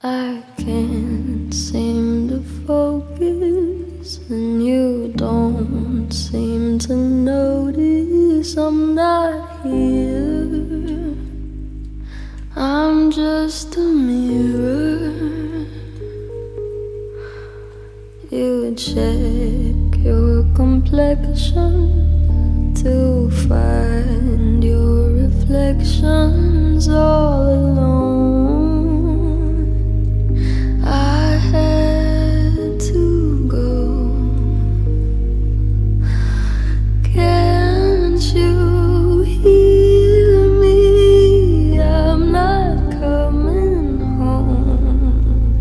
I can't seem to focus, and you don't seem to notice I'm not here. I'm just a mirror. You check your complexion to find your reflections all alone. I had to go. Can't you hear me? I'm not coming home.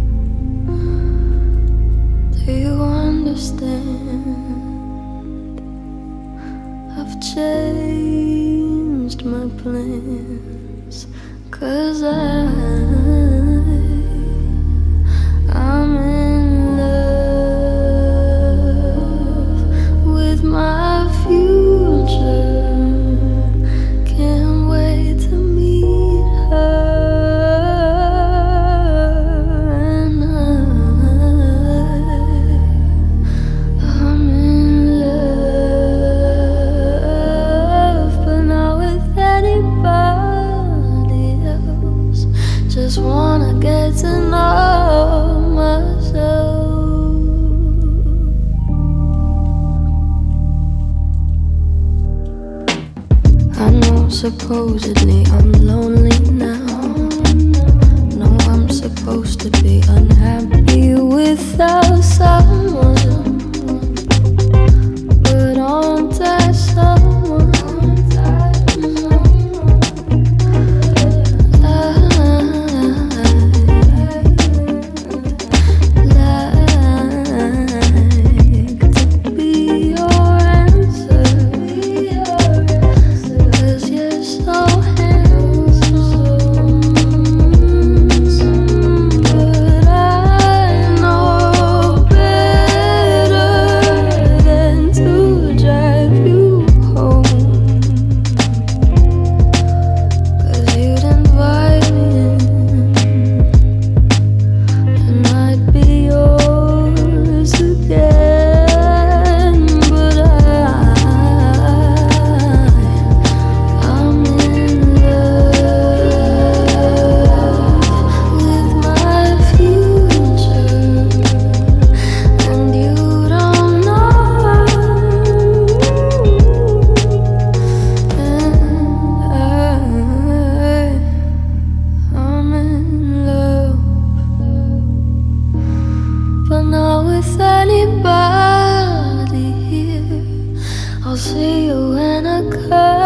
Do you understand? I've changed my plans, 'cause I'm in love with my future. Can't wait to meet her, and I'm in love, but not with anybody else. Just wanna get to know myself. I know supposedly I'm lonely now. No, I'm supposed to be unhappy without someone, but aren't I someone? But not with anybody here. I'll see you when I come.